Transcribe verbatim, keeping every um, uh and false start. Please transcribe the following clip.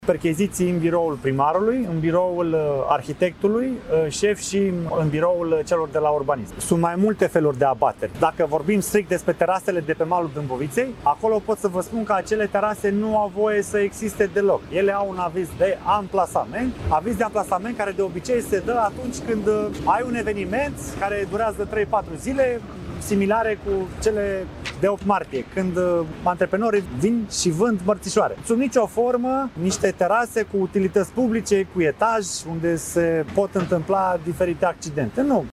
Percheziții în biroul primarului, în biroul arhitectului, șef și în biroul celor de la urbanism. Sunt mai multe feluri de abateri. Dacă vorbim strict despre terasele de pe malul Dâmboviței, acolo pot să vă spun că acele terase nu au voie să existe deloc. Ele au un aviz de amplasament, aviz de amplasament care de obicei se dă atunci când ai un eveniment care durează trei patru zile, similare cu cele de opt martie, când antreprenorii vin și vând mărțișoare. Sub nicio formă, niște terase cu utilități publice, cu etaj, unde se pot întâmpla diferite accidente. Nu.